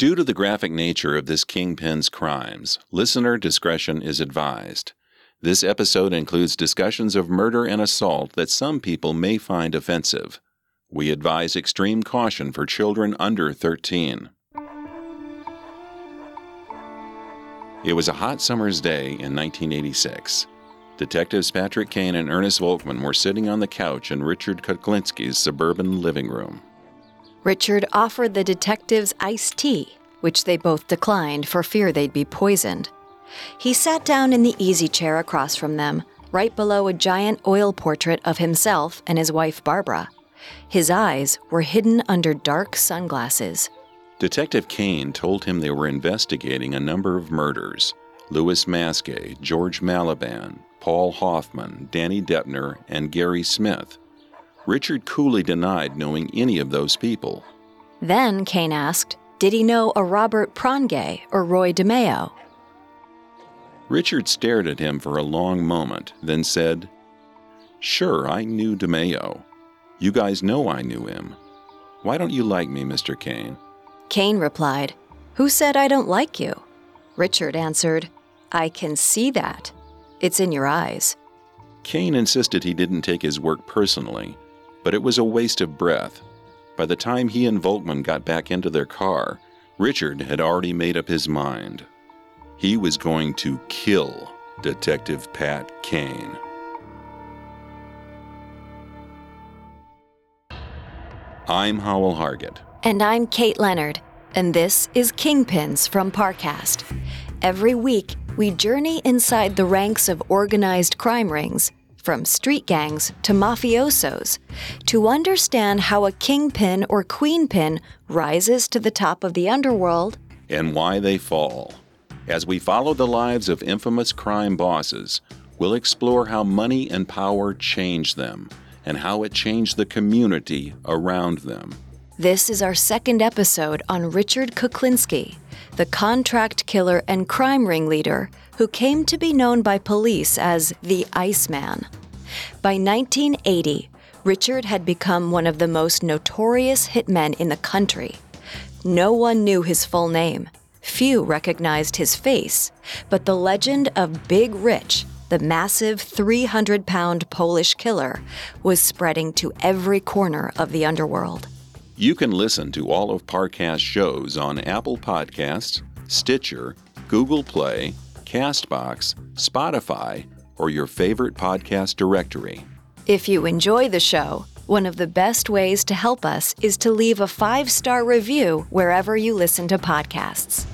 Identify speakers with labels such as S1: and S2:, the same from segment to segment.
S1: Due to the graphic nature of this kingpin's crimes, listener discretion is advised. This episode includes discussions of murder and assault that some people may find offensive. We advise extreme caution for children under 13. It was a hot summer's day in 1986. Detectives Patrick Kane and Ernest Volkman were sitting on the couch in Richard Kuklinski's suburban living room.
S2: Richard offered the detectives iced tea, which they both declined for fear they'd be poisoned. He sat down in the easy chair across from them, right below a giant oil portrait of himself and his wife Barbara. His eyes were hidden under dark sunglasses.
S1: Detective Kane told him they were investigating a number of murders: Louis Masquet, George Malaban, Paul Hoffman, Danny Deppner, and Gary Smith. Richard coolly denied knowing any of those people.
S2: Then Kane asked, did he know a Robert Prongay or Roy DeMeo?
S1: Richard stared at him for a long moment, then said, "Sure, I knew DeMeo. You guys know I knew him. Why don't you like me, Mr. Kane?"
S2: Kane replied, "Who said I don't like you?" Richard answered, "I can see that. It's in your eyes."
S1: Kane insisted he didn't take his work personally, but it was a waste of breath. By the time he and Volkman got back into their car, Richard had already made up his mind. He was going to kill Detective Pat Kane. I'm Howell Hargett.
S2: And I'm Kate Leonard, and this is Kingpins from Parcast. Every week, we journey inside the ranks of organized crime rings, from street gangs to mafiosos, to understand how a kingpin or queenpin rises to the top of the underworld
S1: and why they fall. As we follow the lives of infamous crime bosses, we'll explore how money and power changed them and how it changed the community around them.
S2: This is our second episode on Richard Kuklinski, the contract killer and crime ringleader who came to be known by police as the Iceman. By 1980, Richard had become one of the most notorious hitmen in the country. No one knew his full name. Few recognized his face, but the legend of Big Rich, the massive 300-pound Polish killer, was spreading to every corner of the underworld.
S1: You can listen to all of Parcast's shows on Apple Podcasts, Stitcher, Google Play, CastBox, Spotify, or your favorite podcast directory.
S2: If you enjoy the show, one of the best ways to help us is to leave a 5-star review wherever you listen to podcasts.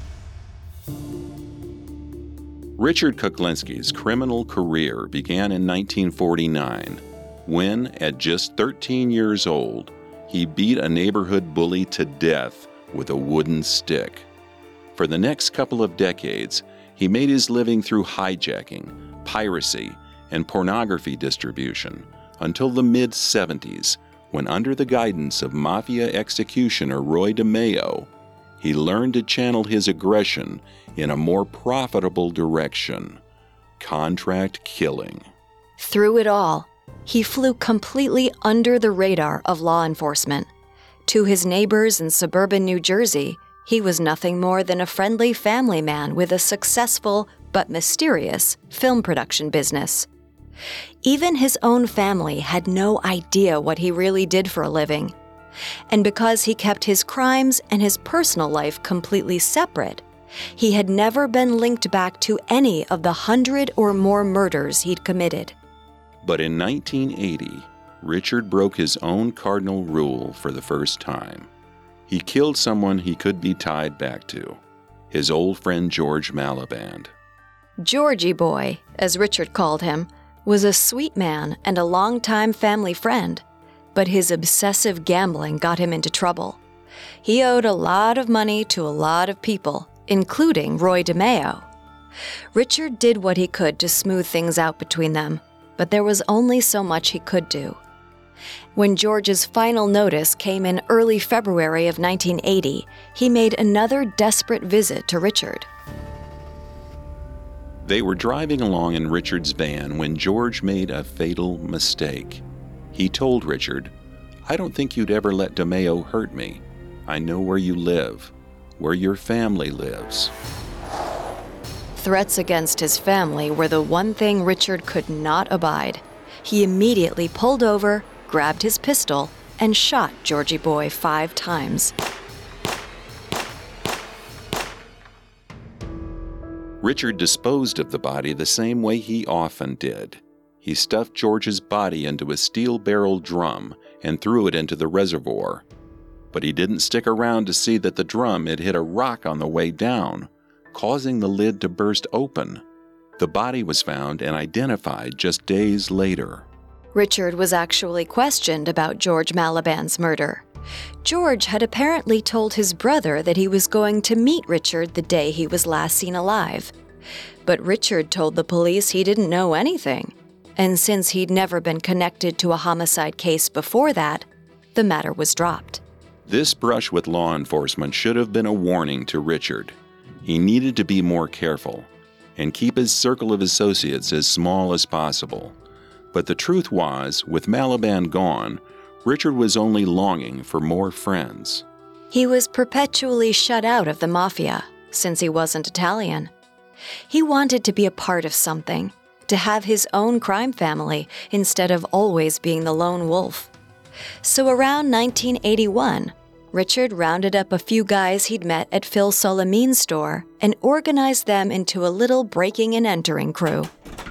S1: Richard Kuklinski's criminal career began in 1949, when, at just 13 years old, he beat a neighborhood bully to death with a wooden stick. For the next couple of decades, he made his living through hijacking, piracy, and pornography distribution until the mid-70s, when under the guidance of mafia executioner Roy DeMeo, he learned to channel his aggression in a more profitable direction: contract killing.
S2: Through it all, he flew completely under the radar of law enforcement. To his neighbors in suburban New Jersey, he was nothing more than a friendly family man with a successful but mysterious film production business. Even his own family had no idea what he really did for a living. And because he kept his crimes and his personal life completely separate, he had never been linked back to any of the 100 or more murders he'd committed.
S1: But in 1980, Richard broke his own cardinal rule for the first time. He killed someone he could be tied back to, his old friend George Malaban.
S2: Georgie Boy, as Richard called him, was a sweet man and a longtime family friend, but his obsessive gambling got him into trouble. He owed a lot of money to a lot of people, including Roy DeMeo. Richard did what he could to smooth things out between them, but there was only so much he could do. When George's final notice came in early February of 1980, he made another desperate visit to Richard.
S1: They were driving along in Richard's van when George made a fatal mistake. He told Richard, "I don't think you'd ever let DeMeo hurt me. I know where you live. where your family lives."
S2: Threats against his family were the one thing Richard could not abide. He immediately pulled over, grabbed his pistol, and shot Georgie Boy 5 times.
S1: Richard disposed of the body the same way he often did. He stuffed George's body into a steel-barreled drum and threw it into the reservoir. But he didn't stick around to see that the drum had hit a rock on the way down, causing the lid to burst open. The body was found and identified just days later.
S2: Richard was actually questioned about George Malliband's murder. George had apparently told his brother that he was going to meet Richard the day he was last seen alive. But Richard told the police he didn't know anything. And since he'd never been connected to a homicide case before that, the matter was dropped.
S1: This brush with law enforcement should have been a warning to Richard. He needed to be more careful and keep his circle of associates as small as possible. But the truth was, with Malliband gone, Richard was only longing for more friends.
S2: He was perpetually shut out of the mafia, since he wasn't Italian. He wanted to be a part of something, to have his own crime family instead of always being the lone wolf. So around 1981, Richard rounded up a few guys he'd met at Phil Solomene's store and organized them into a little breaking and entering crew.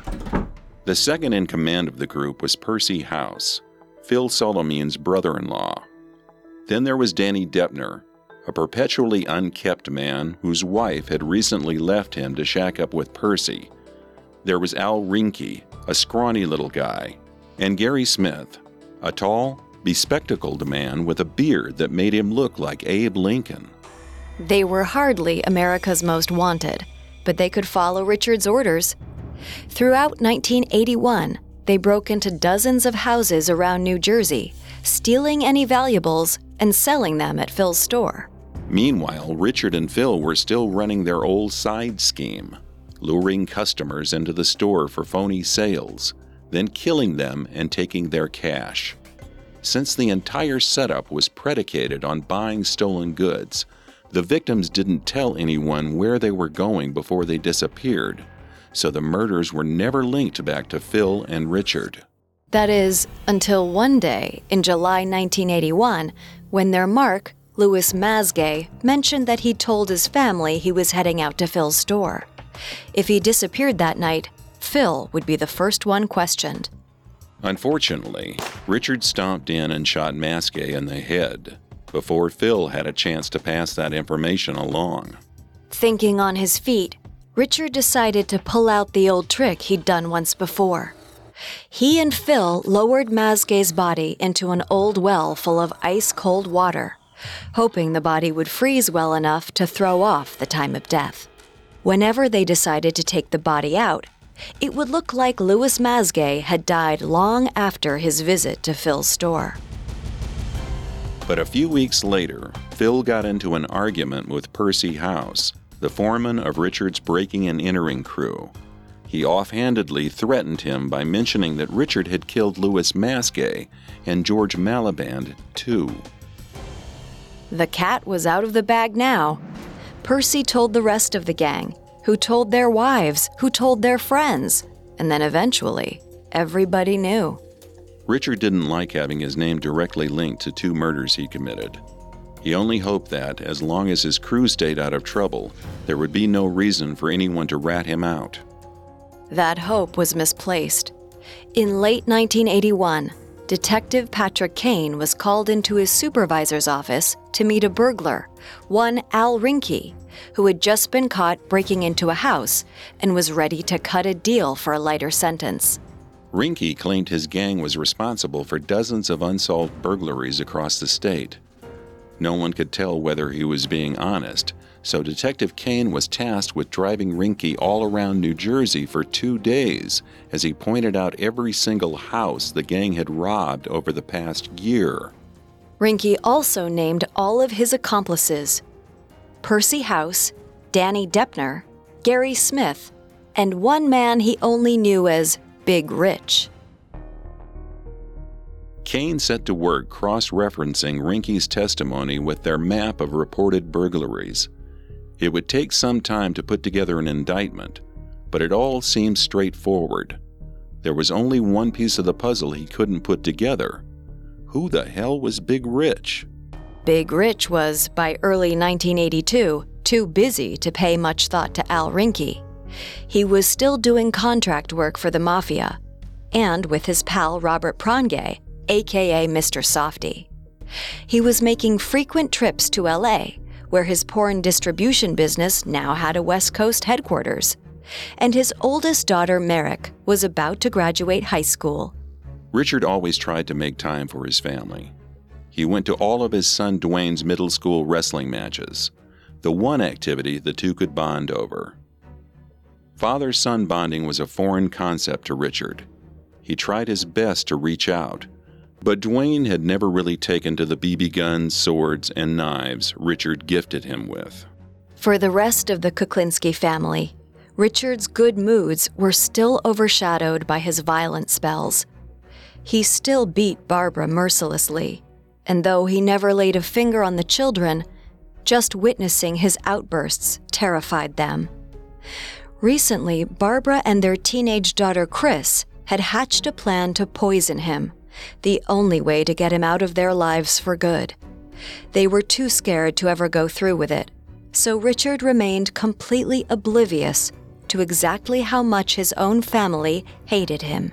S1: The second in command of the group was Percy House, Phil Solomene's brother-in-law. Then there was Danny Deppner, a perpetually unkept man whose wife had recently left him to shack up with Percy. There was Al Rinke, a scrawny little guy, and Gary Smith, a tall, bespectacled man with a beard that made him look like Abe Lincoln.
S2: They were hardly America's most wanted, but they could follow Richard's orders. Throughout 1981, they broke into dozens of houses around New Jersey, stealing any valuables and selling them at Phil's store.
S1: Meanwhile, Richard and Phil were still running their old side scheme, luring customers into the store for phony sales, then killing them and taking their cash. Since the entire setup was predicated on buying stolen goods, the victims didn't tell anyone where they were going before they disappeared, so the murders were never linked back to Phil and Richard.
S2: That is, until one day in July 1981, when their mark, Louis Masgay, mentioned that he told his family he was heading out to Phil's store. If he disappeared that night, Phil would be the first one questioned.
S1: Unfortunately, Richard stomped in and shot Masgay in the head before Phil had a chance to pass that information along.
S2: Thinking on his feet, Richard decided to pull out the old trick he'd done once before. He and Phil lowered Masgay's body into an old well full of ice-cold water, hoping the body would freeze well enough to throw off the time of death. Whenever they decided to take the body out, it would look like Louis Masgay had died long after his visit to Phil's store.
S1: But a few weeks later, Phil got into an argument with Percy House, the foreman of Richard's breaking and entering crew. He offhandedly threatened him by mentioning that Richard had killed Louis Masgay and George Malliband, too.
S2: The cat was out of the bag now. Percy told the rest of the gang, who told their wives, who told their friends, and then eventually, everybody knew.
S1: Richard didn't like having his name directly linked to 2 murders he committed. He only hoped that, as long as his crew stayed out of trouble, there would be no reason for anyone to rat him out.
S2: That hope was misplaced. In late 1981, Detective Patrick Kane was called into his supervisor's office to meet a burglar, one Al Rinke, who had just been caught breaking into a house and was ready to cut a deal for a lighter sentence.
S1: Rinke claimed his gang was responsible for dozens of unsolved burglaries across the state. No one could tell whether he was being honest, so Detective Kane was tasked with driving Rinke all around New Jersey for 2 days as he pointed out every single house the gang had robbed over the past year.
S2: Rinke also named all of his accomplices: Percy House, Danny Deppner, Gary Smith, and one man he only knew as Big Rich.
S1: Kane set to work cross-referencing Rinke's testimony with their map of reported burglaries. It would take some time to put together an indictment, but it all seemed straightforward. There was only one piece of the puzzle he couldn't put together. Who the hell was Big Rich?
S2: Big Rich was, by early 1982, too busy to pay much thought to Al Rinke. He was still doing contract work for the Mafia, and with his pal Robert Prangay, aka Mr. Softy. He was making frequent trips to LA, where his porn distribution business now had a West Coast headquarters. And his oldest daughter, Merrick, was about to graduate high school.
S1: Richard always tried to make time for his family. He went to all of his son Dwayne's middle school wrestling matches, the one activity the two could bond over. Father-son bonding was a foreign concept to Richard. He tried his best to reach out, but Dwayne had never really taken to the BB guns, swords, and knives Richard gifted him with.
S2: For the rest of the Kuklinski family, Richard's good moods were still overshadowed by his violent spells. He still beat Barbara mercilessly, and though he never laid a finger on the children, just witnessing his outbursts terrified them. Recently, Barbara and their teenage daughter Chris had hatched a plan to poison him, the only way to get him out of their lives for good. They were too scared to ever go through with it, so Richard remained completely oblivious to exactly how much his own family hated him.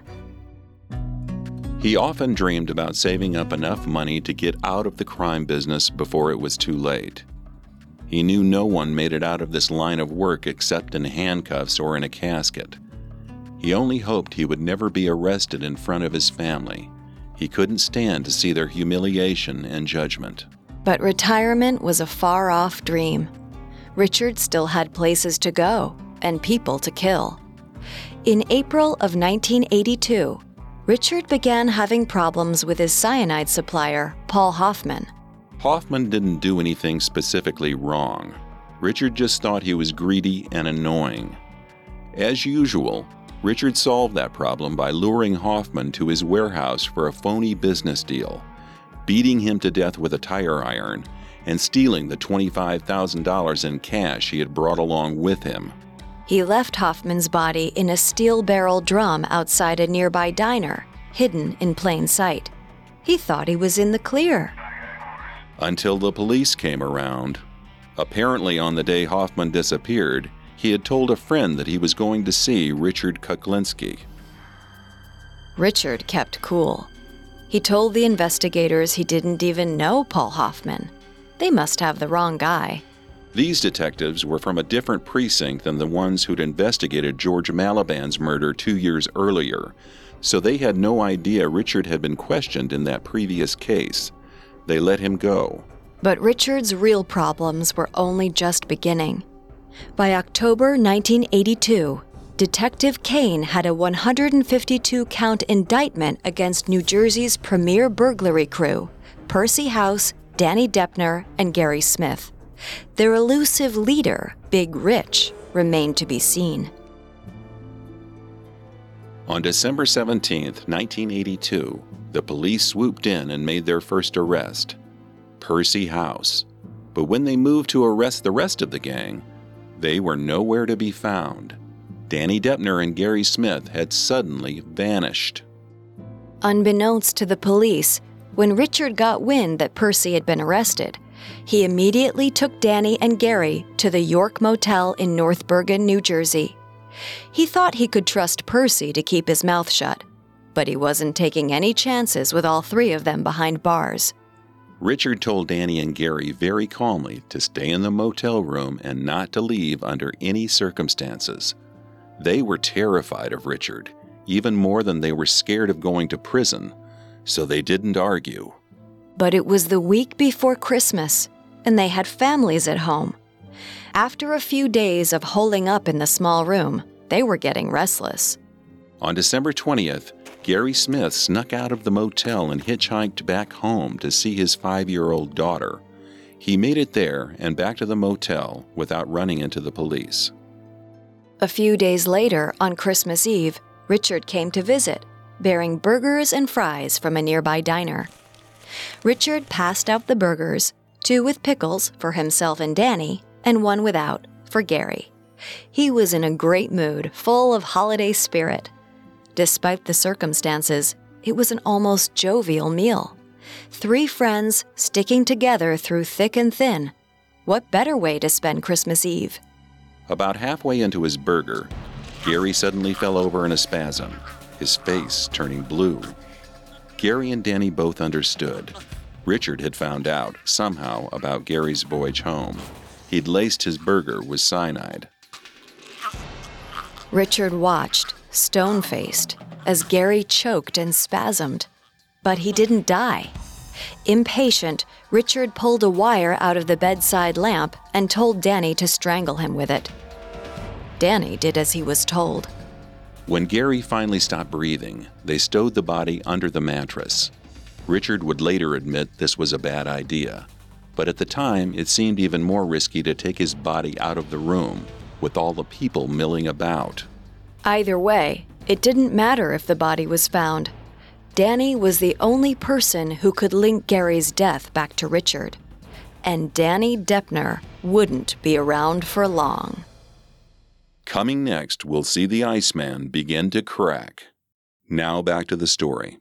S1: He often dreamed about saving up enough money to get out of the crime business before it was too late. He knew no one made it out of this line of work except in handcuffs or in a casket. He only hoped he would never be arrested in front of his family. He couldn't stand to see their humiliation and judgment.
S2: But retirement was a far-off dream. Richard still had places to go and people to kill. In April of 1982, Richard began having problems with his cyanide supplier, Paul Hoffman.
S1: Hoffman didn't do anything specifically wrong. Richard just thought he was greedy and annoying. As usual, Richard solved that problem by luring Hoffman to his warehouse for a phony business deal, beating him to death with a tire iron, and stealing the $25,000 in cash he had brought along with him.
S2: He left Hoffman's body in a steel barrel drum outside a nearby diner, hidden in plain sight. He thought he was in the clear.
S1: Until the police came around. Apparently on the day Hoffman disappeared, he had told a friend that he was going to see Richard Kuklinski.
S2: Richard kept cool. He told the investigators he didn't even know Paul Hoffman. They must have the wrong guy.
S1: These detectives were from a different precinct than the ones who'd investigated George Malaban's murder 2 years earlier, so they had no idea Richard had been questioned in that previous case. They let him go.
S2: But Richard's real problems were only just beginning. By October 1982, Detective Kane had a 152-count indictment against New Jersey's premier burglary crew, Percy House, Danny Deppner, and Gary Smith. Their elusive leader, Big Rich, remained to be seen.
S1: On December 17, 1982, the police swooped in and made their first arrest, Percy House. But when they moved to arrest the rest of the gang, they were nowhere to be found. Danny Deppner and Gary Smith had suddenly vanished.
S2: Unbeknownst to the police, when Richard got wind that Percy had been arrested, he immediately took Danny and Gary to the York Motel in North Bergen, New Jersey. He thought he could trust Percy to keep his mouth shut, but he wasn't taking any chances with all three of them behind bars.
S1: Richard told Danny and Gary very calmly to stay in the motel room and not to leave under any circumstances. They were terrified of Richard, even more than they were scared of going to prison, so they didn't argue.
S2: But it was the week before Christmas, and they had families at home. After a few days of holing up in the small room, they were getting restless.
S1: On December 20th, Gary Smith snuck out of the motel and hitchhiked back home to see his 5-year-old daughter. He made it there and back to the motel without running into the police.
S2: A few days later, on Christmas Eve, Richard came to visit, bearing burgers and fries from a nearby diner. Richard passed out the burgers, 2 with pickles for himself and Danny, and one without for Gary. He was in a great mood, full of holiday spirit. Despite the circumstances, it was an almost jovial meal. 3 friends sticking together through thick and thin. What better way to spend Christmas Eve?
S1: About halfway into his burger, Gary suddenly fell over in a spasm, his face turning blue. Gary and Danny both understood. Richard had found out, somehow, about Gary's voyage home. He'd laced his burger with cyanide.
S2: Richard watched, stone-faced, as Gary choked and spasmed. But he didn't die. Impatient, Richard pulled a wire out of the bedside lamp and told Danny to strangle him with it. Danny did as he was told.
S1: When Gary finally stopped breathing, they stowed the body under the mattress. Richard would later admit this was a bad idea, but at the time it seemed even more risky to take his body out of the room, with all the people milling about.
S2: Either way, it didn't matter if the body was found. Danny was the only person who could link Gary's death back to Richard. And Danny Deppner wouldn't be around for long.
S1: Coming next, we'll see the Iceman begin to crack. Now back to the story.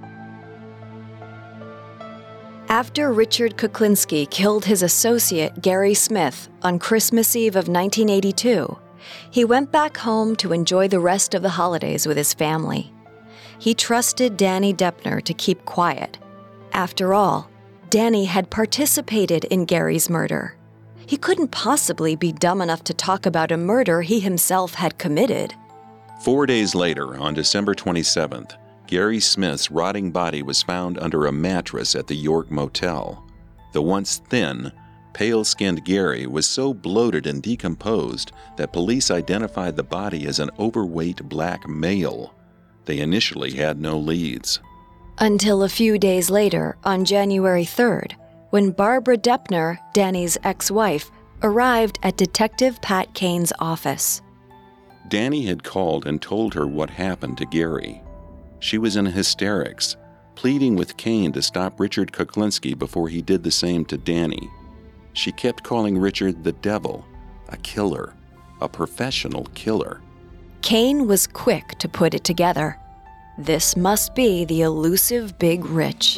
S2: After Richard Kuklinski killed his associate Gary Smith on Christmas Eve of 1982, he went back home to enjoy the rest of the holidays with his family. He trusted Danny Deppner to keep quiet. After all, Danny had participated in Gary's murder. He couldn't possibly be dumb enough to talk about a murder he himself had committed.
S1: 4 days later, on December 27th, Gary Smith's rotting body was found under a mattress at the York Motel. The once thin, pale-skinned Gary was so bloated and decomposed that police identified the body as an overweight black male. They initially had no leads.
S2: Until a few days later, on January 3rd, when Barbara Deppner, Danny's ex-wife, arrived at Detective Pat Kane's office.
S1: Danny had called and told her what happened to Gary. She was in hysterics, pleading with Kane to stop Richard Kuklinski before he did the same to Danny. She kept calling Richard the devil, a killer, a professional killer.
S2: Kane was quick to put it together. This must be the elusive Big Rich.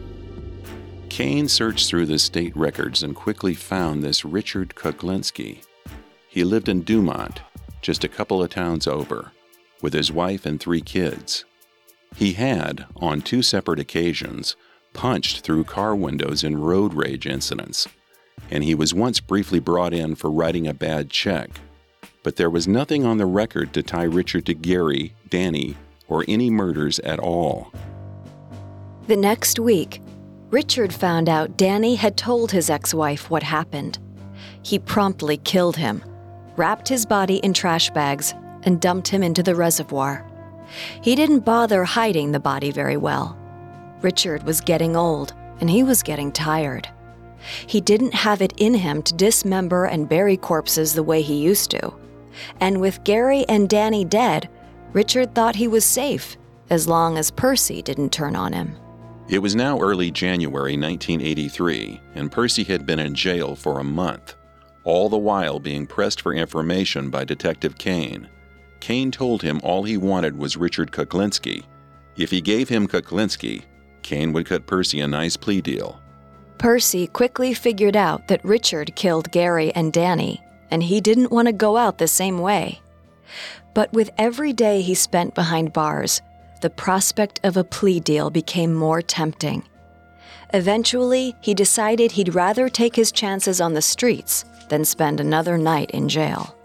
S1: Kane searched through the state records and quickly found this Richard Kuklinski. He lived in Dumont, just a couple of towns over, with his wife and 3 kids. He had, on 2 separate occasions, punched through car windows in road rage incidents, and he was once briefly brought in for writing a bad check. But there was nothing on the record to tie Richard to Gary, Danny, or any murders at all.
S2: The next week, Richard found out Danny had told his ex-wife what happened. He promptly killed him, wrapped his body in trash bags, and dumped him into the reservoir. He didn't bother hiding the body very well. Richard was getting old, and he was getting tired. He didn't have it in him to dismember and bury corpses the way he used to. And with Gary and Danny dead, Richard thought he was safe, as long as Percy didn't turn on him.
S1: It was now early January 1983, and Percy had been in jail for a month, all the while being pressed for information by Detective Kane. Kane told him all he wanted was Richard Kuklinski. If he gave him Kuklinski, Kane would cut Percy a nice plea deal.
S2: Percy quickly figured out that Richard killed Gary and Danny, and he didn't want to go out the same way. But with every day he spent behind bars, the prospect of a plea deal became more tempting. Eventually, he decided he'd rather take his chances on the streets than spend another night in jail.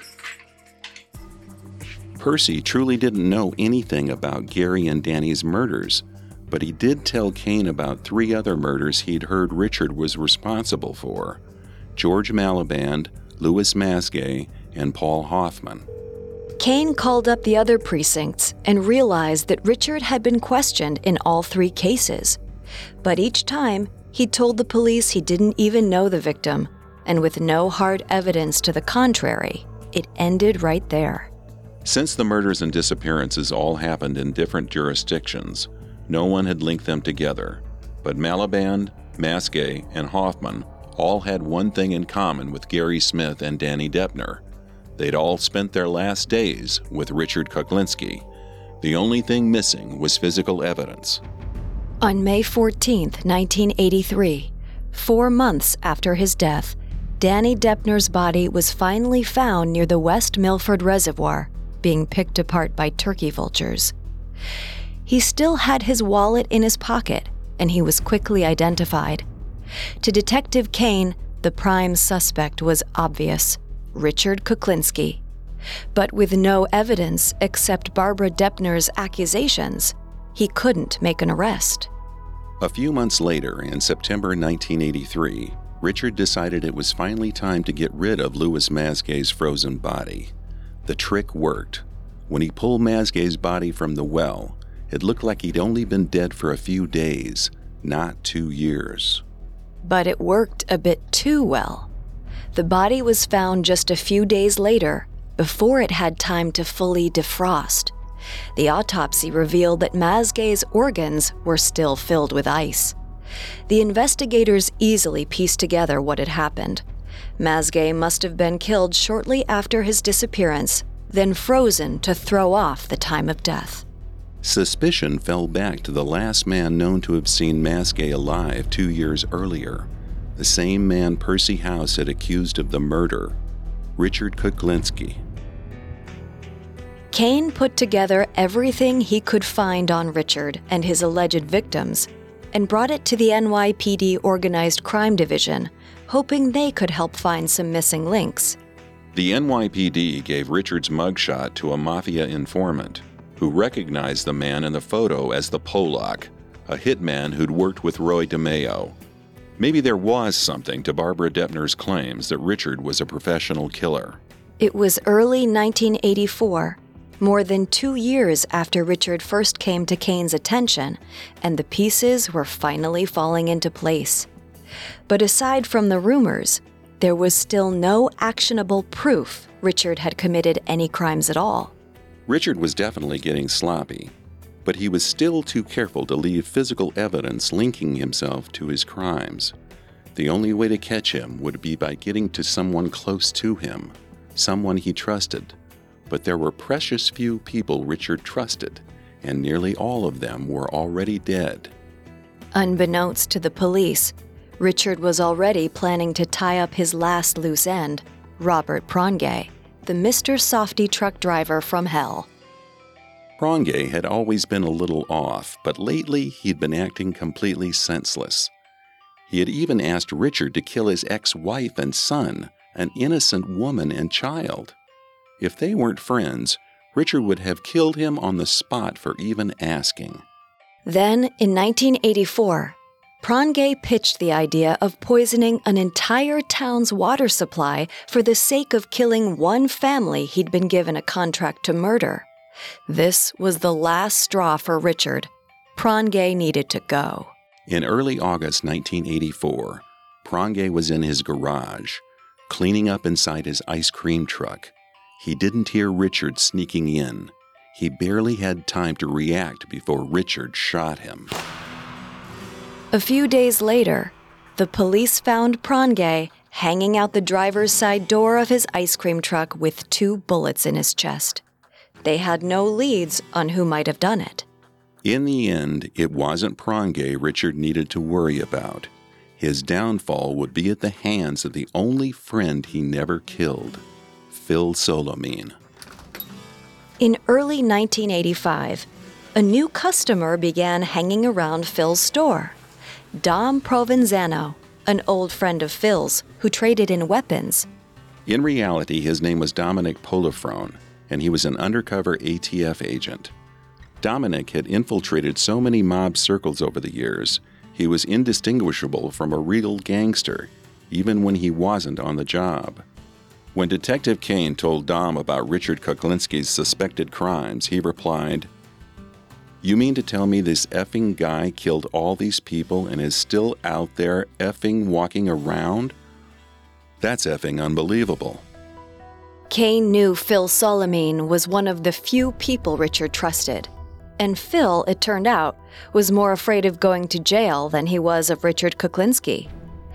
S1: Percy truly didn't know anything about Gary and Danny's murders, but he did tell Kane about 3 other murders he'd heard Richard was responsible for: George Malaband, Louis Masgay, and Paul Hoffman.
S2: Kane called up the other precincts and realized that Richard had been questioned in all 3 cases. But each time, he told the police he didn't even know the victim, and with no hard evidence to the contrary, it ended right there.
S1: Since the murders and disappearances all happened in different jurisdictions, no one had linked them together, but Malaband, Masgay, and Hoffman all had one thing in common with Gary Smith and Danny Deppner. They'd all spent their last days with Richard Kuklinski. The only thing missing was physical evidence.
S2: On May 14, 1983, 4 months after his death, Danny Deppner's body was finally found near the West Milford Reservoir, being picked apart by turkey vultures. He still had his wallet in his pocket, and he was quickly identified. To Detective Kane, the prime suspect was obvious: Richard Kuklinski. But with no evidence except Barbara Deppner's accusations, he couldn't make an arrest.
S1: A few months later, in September 1983, Richard decided it was finally time to get rid of Louis Masgay's frozen body. The trick worked. When he pulled Masgay's body from the well, it looked like he'd only been dead for a few days, not 2 years.
S2: But it worked a bit too well. The body was found just a few days later, before it had time to fully defrost. The autopsy revealed that Masgay's organs were still filled with ice. The investigators easily pieced together what had happened. Masgay must have been killed shortly after his disappearance, then frozen to throw off the time of death.
S1: Suspicion fell back to the last man known to have seen Masgay alive 2 years earlier, the same man Percy House had accused of the murder, Richard Kuklinski.
S2: Kane put together everything he could find on Richard and his alleged victims and brought it to the NYPD Organized Crime Division, hoping they could help find some missing links.
S1: The NYPD gave Richard's mugshot to a mafia informant, who recognized the man in the photo as the Polak, a hitman who'd worked with Roy DeMeo. Maybe there was something to Barbara Deppner's claims that Richard was a professional killer.
S2: It was early 1984, more than 2 years after Richard first came to Kane's attention, and the pieces were finally falling into place. But aside from the rumors, there was still no actionable proof Richard had committed any crimes at all.
S1: Richard was definitely getting sloppy, but he was still too careful to leave physical evidence linking himself to his crimes. The only way to catch him would be by getting to someone close to him, someone he trusted. But there were precious few people Richard trusted, and nearly all of them were already dead.
S2: Unbeknownst to the police, Richard was already planning to tie up his last loose end, Robert Prongay, the Mr. Softy truck driver from hell.
S1: Prongay had always been a little off, but lately he'd been acting completely senseless. He had even asked Richard to kill his ex-wife and son, an innocent woman and child. If they weren't friends, Richard would have killed him on the spot for even asking.
S2: Then, in 1984, Prongay pitched the idea of poisoning an entire town's water supply for the sake of killing one family he'd been given a contract to murder. This was the last straw for Richard. Prongay needed to go.
S1: In early August 1984, Prongay was in his garage, cleaning up inside his ice cream truck. He didn't hear Richard sneaking in. He barely had time to react before Richard shot him.
S2: A few days later, the police found Prongay hanging out the driver's side door of his ice cream truck with 2 bullets in his chest. They had no leads on who might have done it.
S1: In the end, it wasn't Prongay Richard needed to worry about. His downfall would be at the hands of the only friend he never killed, Phil Solomine.
S2: In early 1985, a new customer began hanging around Phil's store. Dom Provenzano, an old friend of Phil's who traded in weapons.
S1: In reality, his name was Dominic Polifrone, and he was an undercover ATF agent. Dominic had infiltrated so many mob circles over the years, he was indistinguishable from a real gangster, even when he wasn't on the job. When Detective Kane told Dom about Richard Kuklinski's suspected crimes, he replied, "You mean to tell me this effing guy killed all these people and is still out there effing walking around? That's effing unbelievable."
S2: Kane knew Phil Solomine was one of the few people Richard trusted. And Phil, it turned out, was more afraid of going to jail than he was of Richard Kuklinski.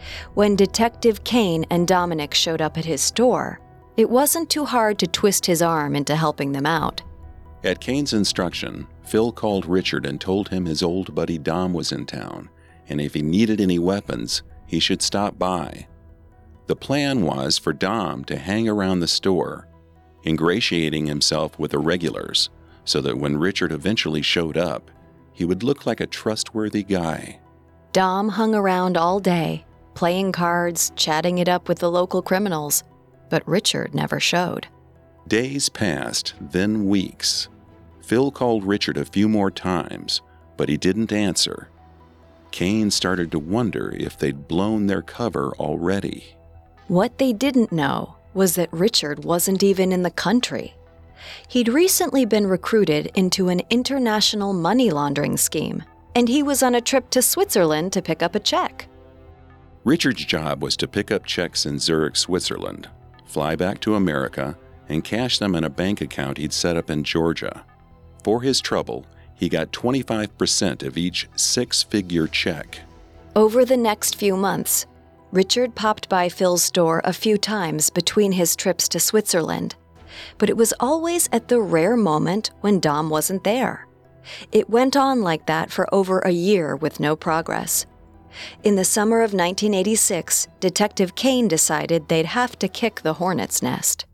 S2: When Detective Kane and Dominic showed up at his store, it wasn't too hard to twist his arm into helping them out.
S1: At Kane's instruction, Phil called Richard and told him his old buddy Dom was in town, and if he needed any weapons, he should stop by. The plan was for Dom to hang around the store, ingratiating himself with the regulars, so that when Richard eventually showed up, he would look like a trustworthy guy.
S2: Dom hung around all day, playing cards, chatting it up with the local criminals, but Richard never showed.
S1: Days passed, then weeks. Phil called Richard a few more times, but he didn't answer. Kane started to wonder if they'd blown their cover already.
S2: What they didn't know was that Richard wasn't even in the country. He'd recently been recruited into an international money laundering scheme, and he was on a trip to Switzerland to pick up a check.
S1: Richard's job was to pick up checks in Zurich, Switzerland, fly back to America, and cash them in a bank account he'd set up in Georgia. For his trouble, he got 25% of each six-figure check.
S2: Over the next few months, Richard popped by Phil's store a few times between his trips to Switzerland, but it was always at the rare moment when Dom wasn't there. It went on like that for over a year with no progress. In the summer of 1986, Detective Kane decided they'd have to kick the hornet's nest.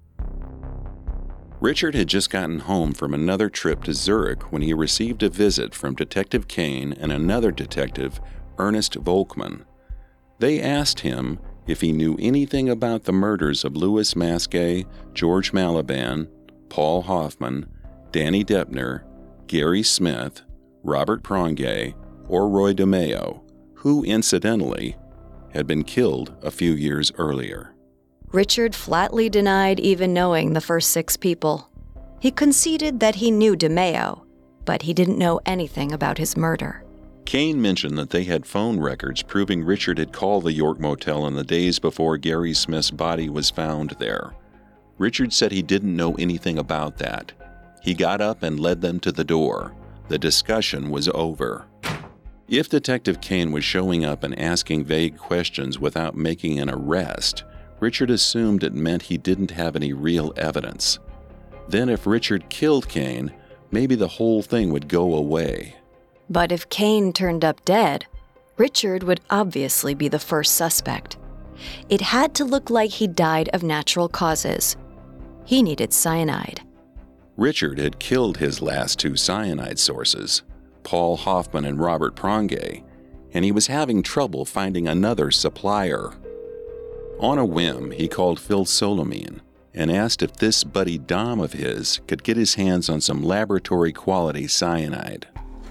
S1: Richard had just gotten home from another trip to Zurich when he received a visit from Detective Kane and another detective, Ernest Volkmann. They asked him if he knew anything about the murders of Louis Masquet, George Maliban, Paul Hoffman, Danny Deppner, Gary Smith, Robert Pronge, or Roy DeMeo, who, incidentally, had been killed a few years earlier.
S2: Richard flatly denied even knowing the first six people. He conceded that he knew DeMeo, but he didn't know anything about his murder.
S1: Kane mentioned that they had phone records proving Richard had called the York Motel in the days before Gary Smith's body was found there. Richard said he didn't know anything about that. He got up and led them to the door. The discussion was over. If Detective Kane was showing up and asking vague questions without making an arrest, Richard assumed it meant he didn't have any real evidence. Then if Richard killed Kane, maybe the whole thing would go away.
S2: But if Kane turned up dead, Richard would obviously be the first suspect. It had to look like he died of natural causes. He needed cyanide.
S1: Richard had killed his last two cyanide sources, Paul Hoffman and Robert Pronge, and he was having trouble finding another supplier. On a whim, he called Phil Solomine and asked if this buddy Dom of his could get his hands on some laboratory-quality cyanide.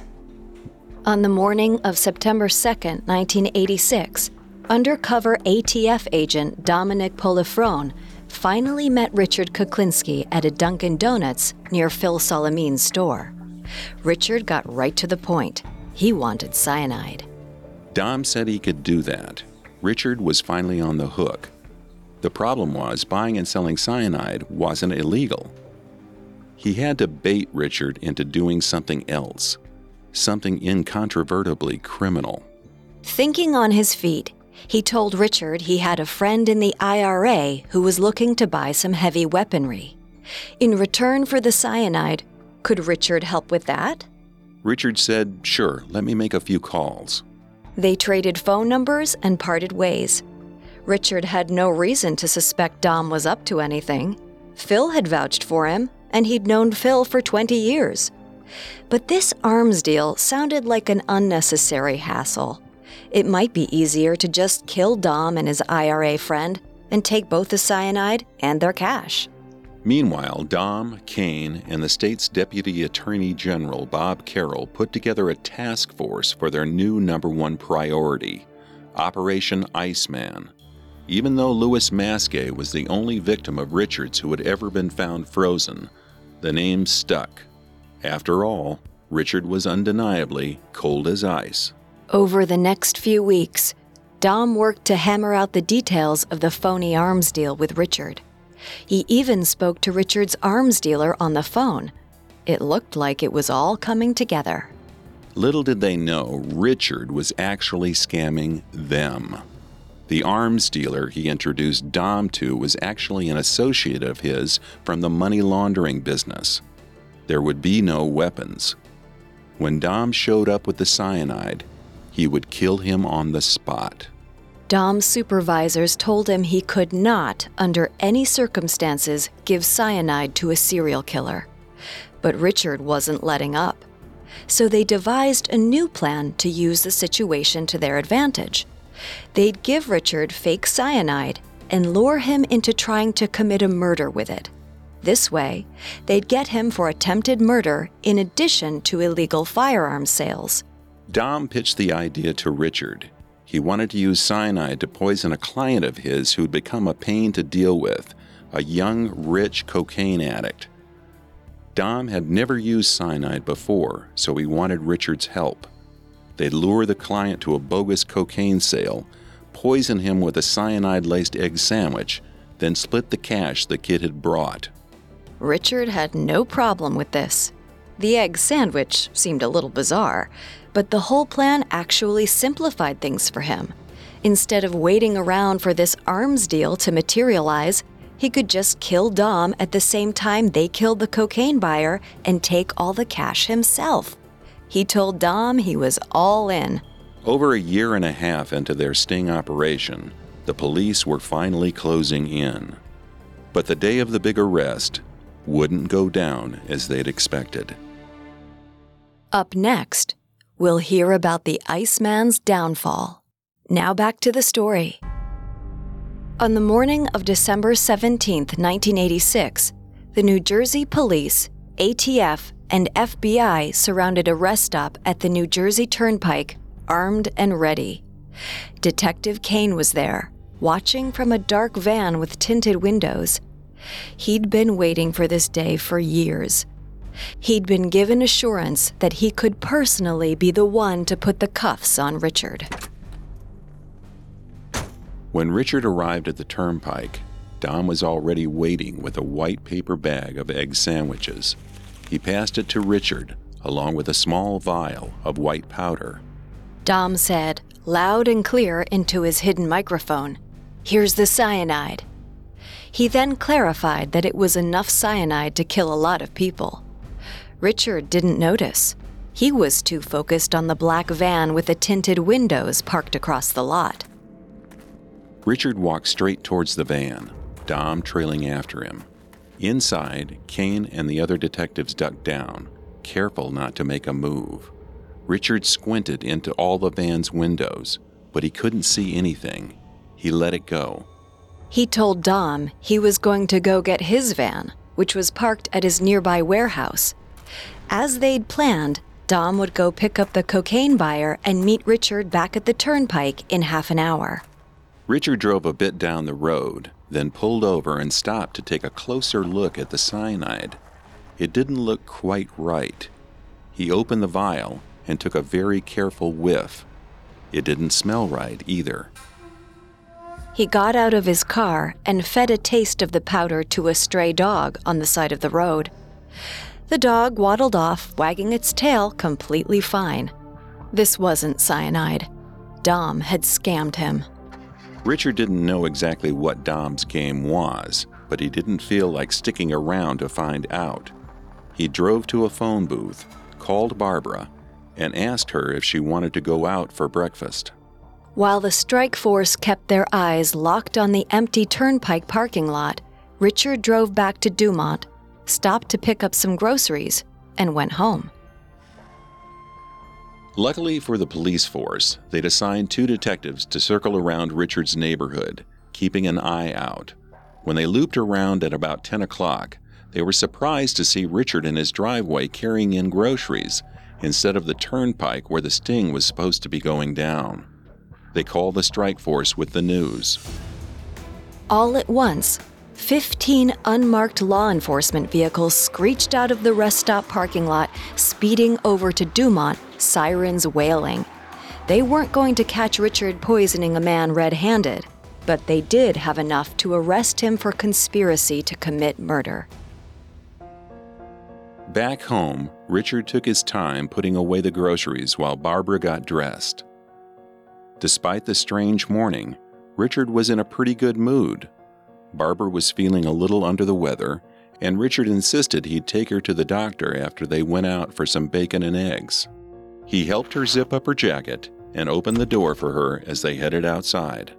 S2: On the morning of September 2, 1986, undercover ATF agent Dominic Polifrone finally met Richard Kuklinski at a Dunkin' Donuts near Phil Solomine's store. Richard got right to the point. He wanted cyanide.
S1: Dom said he could do that. Richard was finally on the hook. The problem was buying and selling cyanide wasn't illegal. He had to bait Richard into doing something else, something incontrovertibly criminal.
S2: Thinking on his feet, he told Richard he had a friend in the IRA who was looking to buy some heavy weaponry. In return for the cyanide, could Richard help with that?
S1: Richard said, "Sure, let me make a few calls."
S2: They traded phone numbers and parted ways. Richard had no reason to suspect Dom was up to anything. Phil had vouched for him, and he'd known Phil for 20 years. But this arms deal sounded like an unnecessary hassle. It might be easier to just kill Dom and his IRA friend and take both the cyanide and their cash.
S1: Meanwhile, Dom, Kane, and the state's Deputy Attorney General, Bob Carroll, put together a task force for their new #1 priority, Operation Iceman. Even though Louis Masquet was the only victim of Richard's who had ever been found frozen, the name stuck. After all, Richard was undeniably cold as ice.
S2: Over the next few weeks, Dom worked to hammer out the details of the phony arms deal with Richard. He even spoke to Richard's arms dealer on the phone. It looked like it was all coming together.
S1: Little did they know, Richard was actually scamming them. The arms dealer he introduced Dom to was actually an associate of his from the money laundering business. There would be no weapons. When Dom showed up with the cyanide, he would kill him on the spot.
S2: Dom's supervisors told him he could not, under any circumstances, give cyanide to a serial killer. But Richard wasn't letting up. So they devised a new plan to use the situation to their advantage. They'd give Richard fake cyanide and lure him into trying to commit a murder with it. This way, they'd get him for attempted murder in addition to illegal firearms sales.
S1: Dom pitched the idea to Richard. He wanted to use cyanide to poison a client of his who'd become a pain to deal with, a young, rich cocaine addict. Dom had never used cyanide before, so he wanted Richard's help. They'd lure the client to a bogus cocaine sale, poison him with a cyanide-laced egg sandwich, then split the cash the kid had brought.
S2: Richard had no problem with this. The egg sandwich seemed a little bizarre, but the whole plan actually simplified things for him. Instead of waiting around for this arms deal to materialize, he could just kill Dom at the same time they killed the cocaine buyer and take all the cash himself. He told Dom he was all in.
S1: Over a year and a half into their sting operation, the police were finally closing in. But the day of the big arrest wouldn't go down as they'd expected.
S2: Up next, we'll hear about the Iceman's downfall. Now back to the story. On the morning of December 17, 1986, the New Jersey Police, ATF, and FBI surrounded a rest stop at the New Jersey Turnpike, armed and ready. Detective Kane was there, watching from a dark van with tinted windows. He'd been waiting for this day for years. He'd been given assurance that he could personally be the one to put the cuffs on Richard.
S1: When Richard arrived at the turnpike, Dom was already waiting with a white paper bag of egg sandwiches. He passed it to Richard, along with a small vial of white powder.
S2: Dom said, loud and clear into his hidden microphone, "Here's the cyanide." He then clarified that it was enough cyanide to kill a lot of people. Richard didn't notice. He was too focused on the black van with the tinted windows parked across the lot.
S1: Richard walked straight towards the van, Dom trailing after him. Inside, Kane and the other detectives ducked down, careful not to make a move. Richard squinted into all the van's windows, but he couldn't see anything. He let it go.
S2: He told Dom he was going to go get his van, which was parked at his nearby warehouse. As they'd planned, Dom would go pick up the cocaine buyer and meet Richard back at the turnpike in half an hour.
S1: Richard drove a bit down the road, then pulled over and stopped to take a closer look at the cyanide. It didn't look quite right. He opened the vial and took a very careful whiff. It didn't smell right either.
S2: He got out of his car and fed a taste of the powder to a stray dog on the side of the road. The dog waddled off, wagging its tail completely fine. This wasn't cyanide. Dom had scammed him.
S1: Richard didn't know exactly what Dom's game was, but he didn't feel like sticking around to find out. He drove to a phone booth, called Barbara, and asked her if she wanted to go out for breakfast.
S2: While the strike force kept their eyes locked on the empty turnpike parking lot, Richard drove back to Dumont, stopped to pick up some groceries, and went home.
S1: Luckily for the police force, they'd assigned 2 detectives to circle around Richard's neighborhood, keeping an eye out. When they looped around at about 10 o'clock, they were surprised to see Richard in his driveway carrying in groceries, instead of the turnpike where the sting was supposed to be going down. They called the strike force with the news.
S2: All at once, 15 unmarked law enforcement vehicles screeched out of the rest stop parking lot, speeding over to Dumont, sirens wailing. They weren't going to catch Richard poisoning a man red-handed, but they did have enough to arrest him for conspiracy to commit murder.
S1: Back home, Richard took his time putting away the groceries while Barbara got dressed. Despite the strange morning, Richard was in a pretty good mood. Barbara was feeling a little under the weather, and Richard insisted he'd take her to the doctor after they went out for some bacon and eggs. He helped her zip up her jacket and opened the door for her as they headed outside.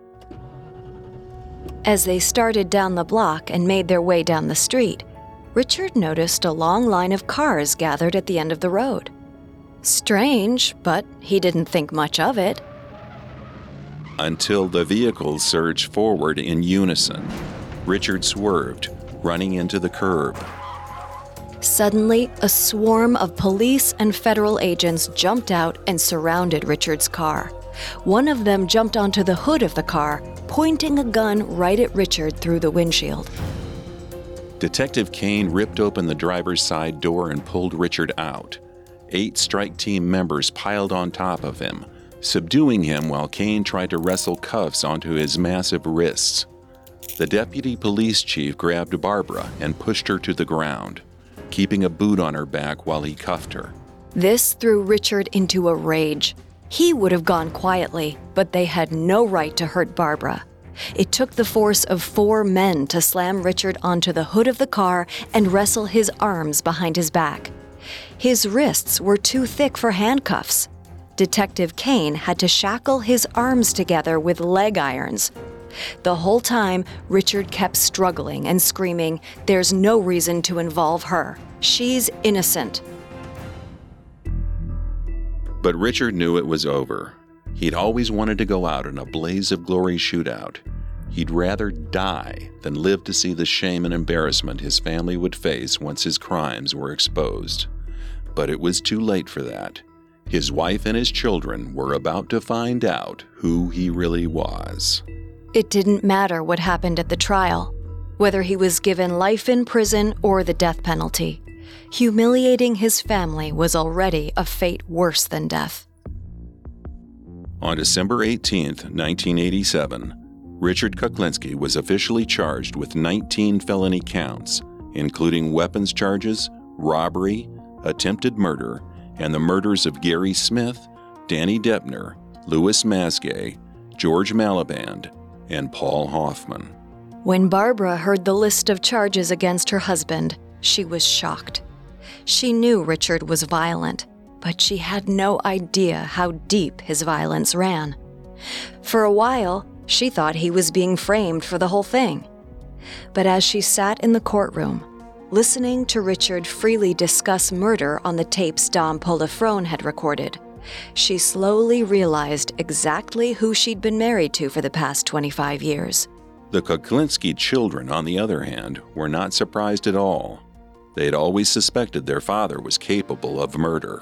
S2: As they started down the block and made their way down the street, Richard noticed a long line of cars gathered at the end of the road. Strange, but he didn't think much of it.
S1: Until the vehicles surged forward in unison. Richard swerved, running into the curb.
S2: Suddenly, a swarm of police and federal agents jumped out and surrounded Richard's car. One of them jumped onto the hood of the car, pointing a gun right at Richard through the windshield.
S1: Detective Kane ripped open the driver's side door and pulled Richard out. 8 strike team members piled on top of him, subduing him while Kane tried to wrestle cuffs onto his massive wrists. The deputy police chief grabbed Barbara and pushed her to the ground, keeping a boot on her back while he cuffed her.
S2: This threw Richard into a rage. He would have gone quietly, but they had no right to hurt Barbara. It took the force of 4 men to slam Richard onto the hood of the car and wrestle his arms behind his back. His wrists were too thick for handcuffs. Detective Kane had to shackle his arms together with leg irons. The whole time, Richard kept struggling and screaming, "There's no reason to involve her. She's innocent."
S1: But Richard knew it was over. He'd always wanted to go out in a blaze of glory shootout. He'd rather die than live to see the shame and embarrassment his family would face once his crimes were exposed. But it was too late for that. His wife and his children were about to find out who he really was.
S2: It didn't matter what happened at the trial, whether he was given life in prison or the death penalty. Humiliating his family was already a fate worse than death.
S1: On December 18, 1987, Richard Kuklinski was officially charged with 19 felony counts, including weapons charges, robbery, attempted murder, and the murders of Gary Smith, Danny Deppner, Louis Masgay, George Maliband, and Paul Hoffman.
S2: When Barbara heard the list of charges against her husband, she was shocked. She knew Richard was violent, but she had no idea how deep his violence ran. For a while, she thought he was being framed for the whole thing. But as she sat in the courtroom, listening to Richard freely discuss murder on the tapes Dom Polifrone had recorded, she slowly realized exactly who she'd been married to for the past 25 years.
S1: The Kuklinski children, on the other hand, were not surprised at all. They had always suspected their father was capable of murder.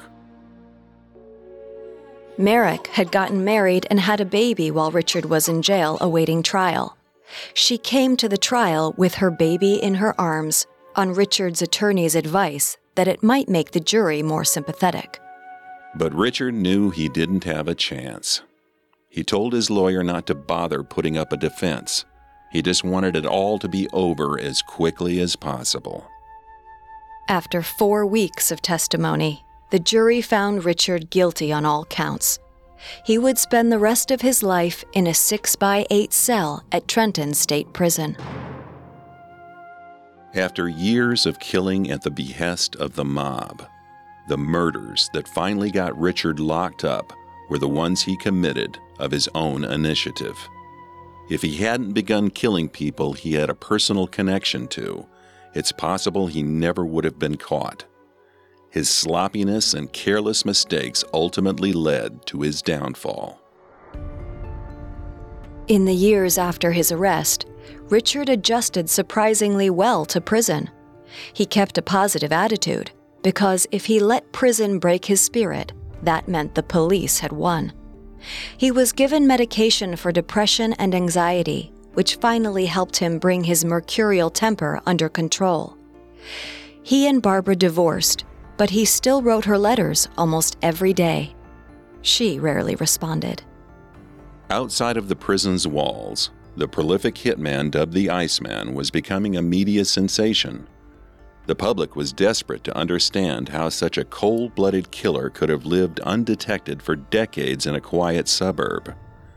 S2: Merrick had gotten married and had a baby while Richard was in jail awaiting trial. She came to the trial with her baby in her arms, on Richard's attorney's advice that it might make the jury more sympathetic.
S1: But Richard knew he didn't have a chance. He told his lawyer not to bother putting up a defense. He just wanted it all to be over as quickly as possible.
S2: After 4 weeks of testimony, the jury found Richard guilty on all counts. He would spend the rest of his life in a 6x8 cell at Trenton State Prison.
S1: After years of killing at the behest of the mob, the murders that finally got Richard locked up were the ones he committed of his own initiative. If he hadn't begun killing people he had a personal connection to, it's possible he never would have been caught. His sloppiness and careless mistakes ultimately led to his downfall.
S2: In the years after his arrest, Richard adjusted surprisingly well to prison. He kept a positive attitude, because if he let prison break his spirit, that meant the police had won. He was given medication for depression and anxiety, which finally helped him bring his mercurial temper under control. He and Barbara divorced, but he still wrote her letters almost every day. She rarely responded.
S1: Outside of the prison's walls, the prolific hitman dubbed the Iceman was becoming a media sensation. The public was desperate to understand how such a cold-blooded killer could have lived undetected for decades in a quiet suburb.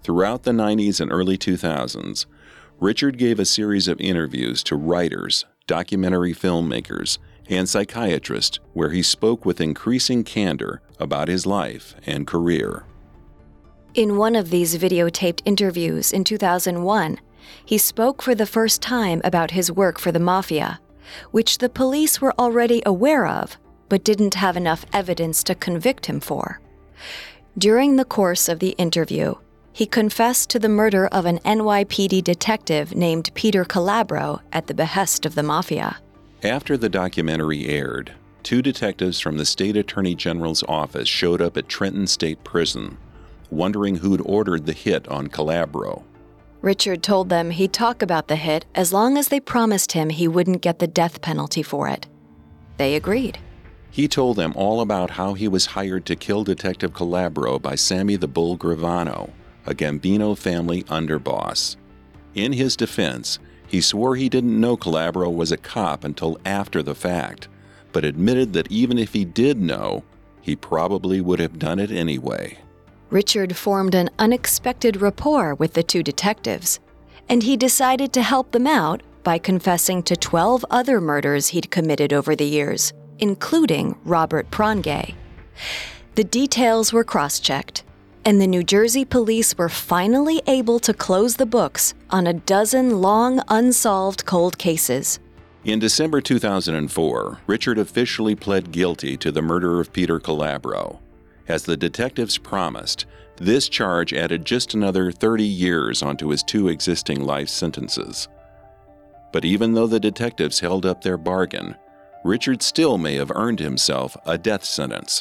S1: Throughout the 90s and early 2000s, Richard gave a series of interviews to writers, documentary filmmakers, and psychiatrists where he spoke with increasing candor about his life and career.
S2: In one of these videotaped interviews in 2001, he spoke for the first time about his work for the mafia, which the police were already aware of, but didn't have enough evidence to convict him for. During the course of the interview, he confessed to the murder of an NYPD detective named Peter Calabro at the behest of the mafia.
S1: After the documentary aired, 2 detectives from the State Attorney General's office showed up at Trenton State Prison, wondering who'd ordered the hit on Calabro.
S2: Richard told them he'd talk about the hit as long as they promised him he wouldn't get the death penalty for it. They agreed.
S1: He told them all about how he was hired to kill Detective Calabro by Sammy the Bull Gravano, a Gambino family underboss. In his defense, he swore he didn't know Calabro was a cop until after the fact, but admitted that even if he did know, he probably would have done it anyway.
S2: Richard formed an unexpected rapport with the 2 detectives, and he decided to help them out by confessing to 12 other murders he'd committed over the years, including Robert Prongay. The details were cross-checked, and the New Jersey police were finally able to close the books on a dozen long unsolved cold cases.
S1: In December 2004, Richard officially pled guilty to the murder of Peter Calabro. As the detectives promised, this charge added just another 30 years onto his 2 existing life sentences. But even though the detectives held up their bargain, Richard still may have earned himself a death sentence.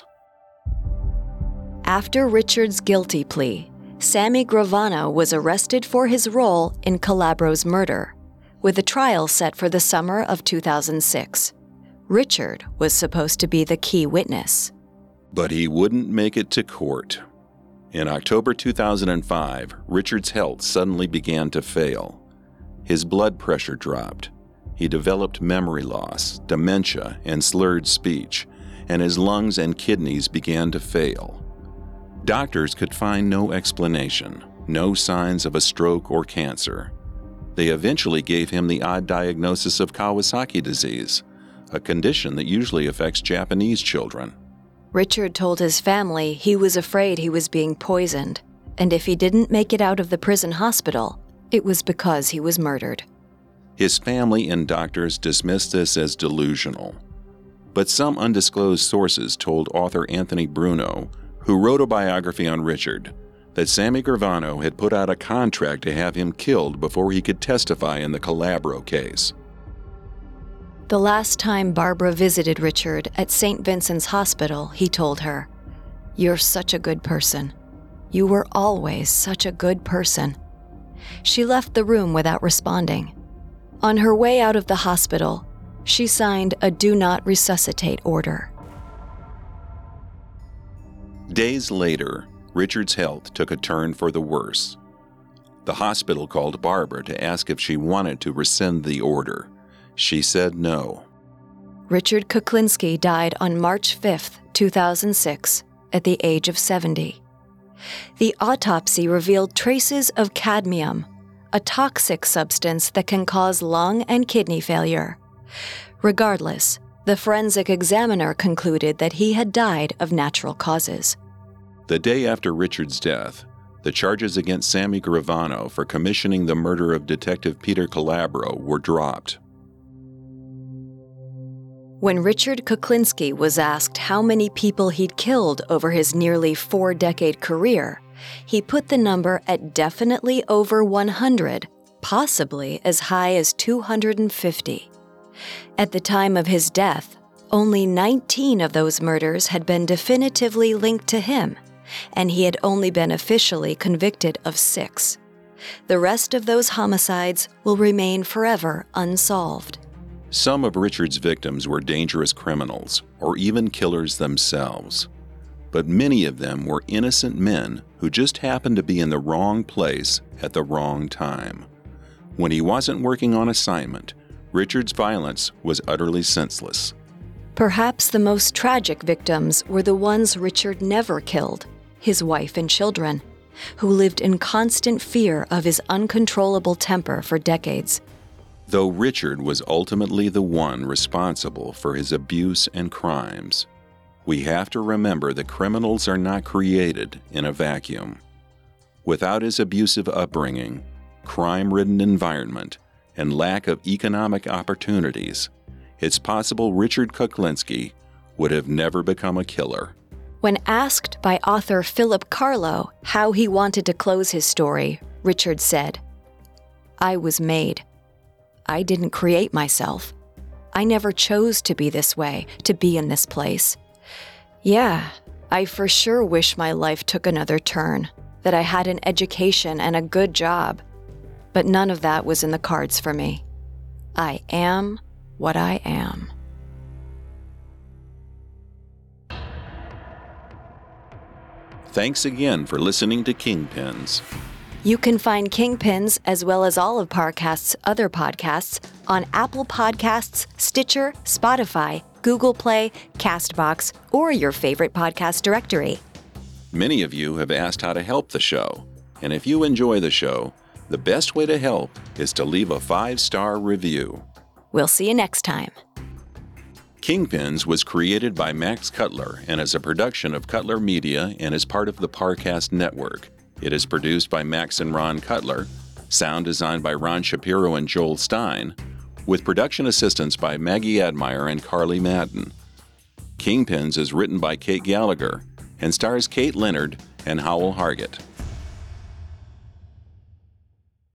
S2: After Richard's guilty plea, Sammy Gravano was arrested for his role in Calabro's murder, with a trial set for the summer of 2006. Richard was supposed to be the key witness.
S1: But he wouldn't make it to court. In October 2005, Richard's health suddenly began to fail. His blood pressure dropped. He developed memory loss, dementia, and slurred speech, and his lungs and kidneys began to fail. Doctors could find no explanation, no signs of a stroke or cancer. They eventually gave him the odd diagnosis of Kawasaki disease, a condition that usually affects Japanese children.
S2: Richard told his family he was afraid he was being poisoned, and if he didn't make it out of the prison hospital, it was because he was murdered.
S1: His family and doctors dismissed this as delusional. But some undisclosed sources told author Anthony Bruno, who wrote a biography on Richard, that Sammy Gravano had put out a contract to have him killed before he could testify in the Calabro case.
S2: The last time Barbara visited Richard at St. Vincent's Hospital, he told her, "You're such a good person. You were always such a good person." She left the room without responding. On her way out of the hospital, she signed a do not resuscitate order.
S1: Days later, Richard's health took a turn for the worse. The hospital called Barbara to ask if she wanted to rescind the order. She said no.
S2: Richard Kuklinski died on March 5, 2006, at the age of 70. The autopsy revealed traces of cadmium, a toxic substance that can cause lung and kidney failure. Regardless, the forensic examiner concluded that he had died of natural causes.
S1: The day after Richard's death, the charges against Sammy Gravano for commissioning the murder of Detective Peter Calabro were dropped.
S2: When Richard Kuklinski was asked how many people he'd killed over his nearly 4-decade career, he put the number at definitely over 100, possibly as high as 250. At the time of his death, only 19 of those murders had been definitively linked to him, and he had only been officially convicted of 6. The rest of those homicides will remain forever unsolved.
S1: Some of Richard's victims were dangerous criminals, or even killers themselves. But many of them were innocent men who just happened to be in the wrong place at the wrong time. When he wasn't working on assignment, Richard's violence was utterly senseless.
S2: Perhaps the most tragic victims were the ones Richard never killed, his wife and children. who lived in constant fear of his uncontrollable temper for decades.
S1: Though Richard was ultimately the one responsible for his abuse and crimes, we have to remember that criminals are not created in a vacuum. Without his abusive upbringing, crime-ridden environment, and lack of economic opportunities, it's possible Richard Kuklinski would have never become a killer.
S2: When asked by author Philip Carlo how he wanted to close his story, Richard said, "I was made. I didn't create myself. I never chose to be this way, to be in this place. Yeah, I for sure wish my life took another turn, that I had an education and a good job. But none of that was in the cards for me. I am what I am."
S1: Thanks again for listening to Kingpins.
S2: You can find Kingpins, as well as all of Parcast's other podcasts, on Apple Podcasts, Stitcher, Spotify, Google Play, CastBox, or your favorite podcast directory.
S1: Many of you have asked how to help the show, and if you enjoy the show, the best way to help is to leave a 5-star review.
S2: We'll see you next time.
S1: Kingpins was created by Max Cutler and is a production of Cutler Media and is part of the Parcast Network. It is produced by Max and Ron Cutler, sound designed by Ron Shapiro and Joel Stein, with production assistance by Maggie Admire and Carly Madden. Kingpins is written by Kate Gallagher and stars Kate Leonard and Howell Hargett.